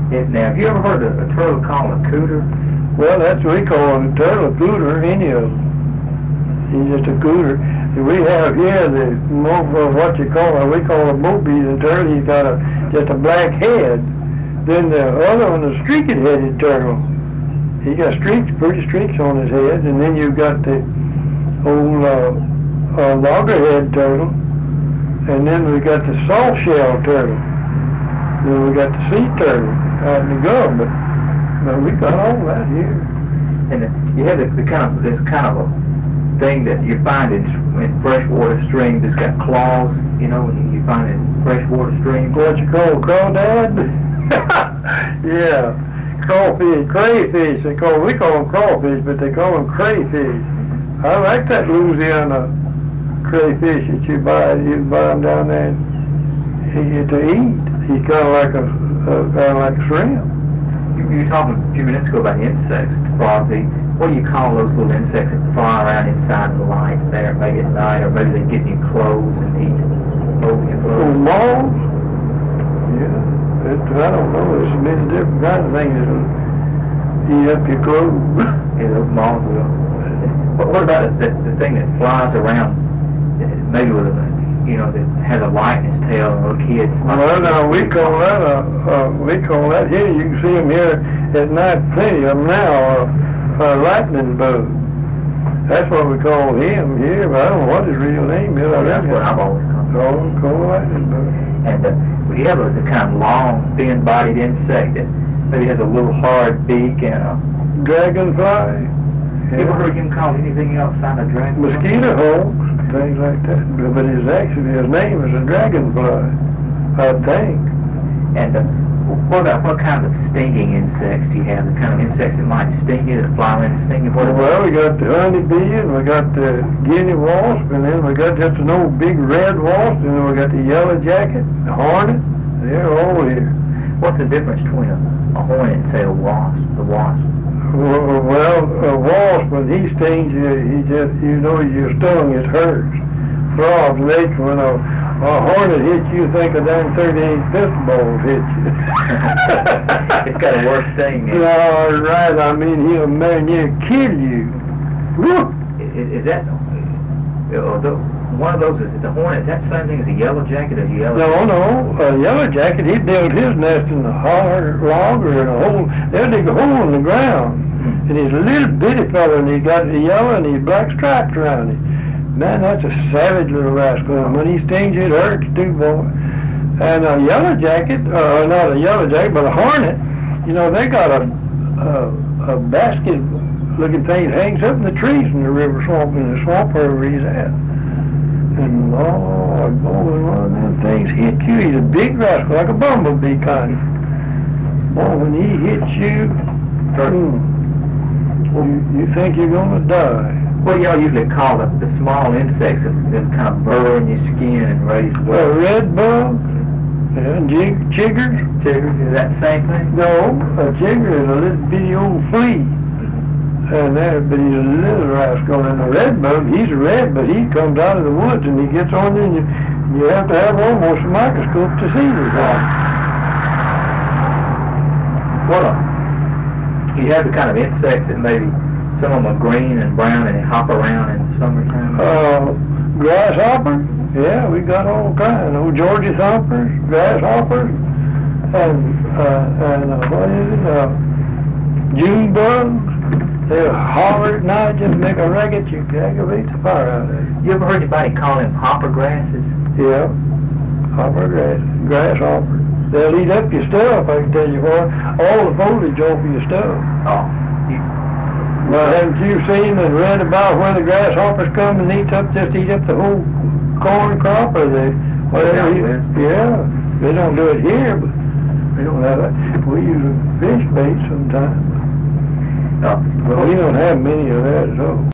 Now, have you ever heard of a turtle called a cooter? Well, that's what we call him, a turtle, a cooter, any of them. He's just a cooter. We have here the what you call it, we call a mobean turtle. He's got just a black head. Then the other one, the streaked-headed turtle. He got streaks, pretty streaks on his head. And then you've got the old loggerhead turtle. And then we got the soft shell turtle. Then we got the sea turtle out in the Gulf. But we got all that here. And you have this kind of a thing that you find in freshwater streams. It's got claws, you know, when you find it in freshwater streams. What you call crawdad? Yeah, crawfish, crayfish. We call them crawfish, but they call them crayfish. I like that Louisiana crayfish that you buy. You buy them down there to eat. He's kind of like a shrimp. You were talking a few minutes ago about insects, Frosty. What do you call those little insects that fly around inside the lights there, maybe at night, or maybe they get in your clothes and eat over your clothes? Moths? Yeah. I don't know. There's many different kinds of things that'll eat up your clothes. Yeah, those moths will. What about the thing that flies around, maybe with that has a light in its tail, and little kids? Well, now we call that here. You can see them here at night. Plenty of them now. Lightning bug. That's what we call him here, but I don't know what his real name is. That's what I've always called lightning bug. And we have the kind of long, thin-bodied insect that maybe has a little hard beak and a dragonfly. Yeah. You ever heard him called anything else on a dragonfly? Mosquito hawks, things like that. But his name is a dragonfly, I think. And what kind of stinging insects do you have? The kind of insects that might sting you, that fly around and sting you? Well, we got the honeybee, and we got the guinea wasp, and then we got just an old big red wasp, and then we got the yellow jacket, the hornet. They're all here. What's the difference between a hornet and, say, a wasp? The wasp? Well, a wasp, when he stings you, your stung, it hurts. Throbs and aches. When a hornet hits you, think a damn 38 pistol balls hit you. It's got a worse sting. No, right. I mean, he'll kill you. Woo! Is that one of those? Is a hornet? Is that the same thing as a yellow jacket? No. A yellow jacket, he built his nest in a holler log or in a hole. They'll dig a hole in the ground. And he's a little bitty fella, and he got the yellow and these black stripes around him. Man, that's a savage little rascal. And when he stings you, it hurts too, boy. And a yellow jacket, not a yellow jacket, but a hornet, they got a basket-looking thing that hangs up in the trees in the river swamp, in the swamp wherever he's at. And Lord, boy, one of them things hit you. He's a big rascal, like a bumblebee kind of. Boy, when he hits you, you think you're going to die. What do y'all usually call the small insects that kind of burrow in your skin and raise blood? Red bug, and chiggers. Chiggers, is that the same thing? No, a chigger is a little bitty old flea. But he's a little rascal. And the red bug, he's red, but he comes out of the woods and he gets on you, and you have to have almost a microscope to see this one. You have the kind of insects that maybe some of them are green and brown and they hop around in the summertime. Grasshopper. Yeah, we got all kinds. Old Georgia thumpers, grasshoppers, and what is it? June bugs. They holler at night, just make a racket. You can aggravate the fire out of it. You ever heard anybody call them hopper grasses? Yeah, hopper grasses, grasshoppers. They'll eat up your stuff, I can tell you what. All the foliage off your stuff. Oh. Well, haven't you seen and read about where the grasshoppers come and eat up the whole corn crop, or whatever? Yeah, they don't do it here, but we don't have that. We use a fish bait sometimes. Well, we don't have many of that at all.